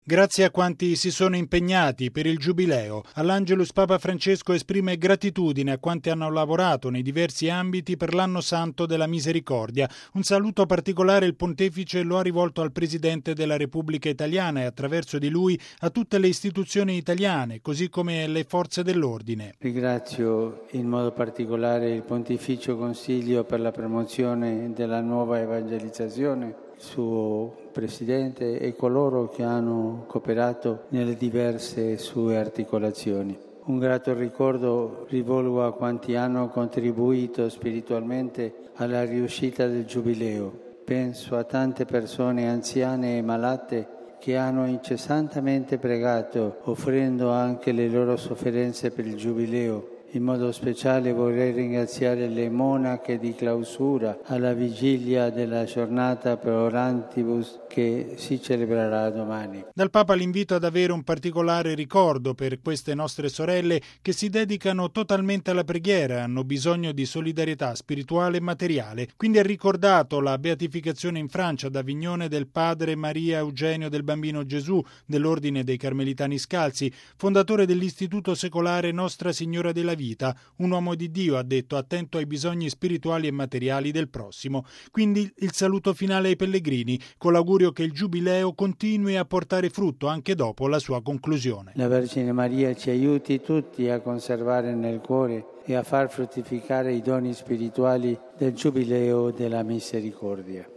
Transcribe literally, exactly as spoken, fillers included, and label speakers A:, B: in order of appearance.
A: Grazie a quanti si sono impegnati per il Giubileo. All'Angelus Papa Francesco esprime gratitudine a quanti hanno lavorato nei diversi ambiti per l'anno santo della misericordia. Un saluto particolare il pontefice lo ha rivolto al Presidente della Repubblica Italiana e attraverso di lui a tutte le istituzioni italiane, così come le forze dell'ordine.
B: Ringrazio in modo particolare il Pontificio Consiglio per la promozione della nuova evangelizzazione, il suo Presidente e coloro che hanno cooperato nelle diverse sue articolazioni. Un grato ricordo rivolgo a quanti hanno contribuito spiritualmente alla riuscita del Giubileo. Penso a tante persone anziane e malate che hanno incessantemente pregato, offrendo anche le loro sofferenze per il Giubileo. In modo speciale vorrei ringraziare le monache di clausura alla vigilia della giornata per orantibus che si celebrerà domani.
A: Dal Papa l'invito ad avere un particolare ricordo per queste nostre sorelle che si dedicano totalmente alla preghiera e hanno bisogno di solidarietà spirituale e materiale. Quindi ha ricordato la beatificazione in Francia ad Avignone del padre Maria Eugenio del Bambino Gesù dell'Ordine dei Carmelitani Scalzi, fondatore dell'Istituto Secolare Nostra Signora della Vita, un uomo di Dio, ha detto, attento ai bisogni spirituali e materiali del prossimo. Quindi il saluto finale ai pellegrini, con l'augurio che il Giubileo continui a portare frutto anche dopo la sua conclusione.
B: La Vergine Maria ci aiuti tutti a conservare nel cuore e a far fruttificare i doni spirituali del Giubileo della Misericordia.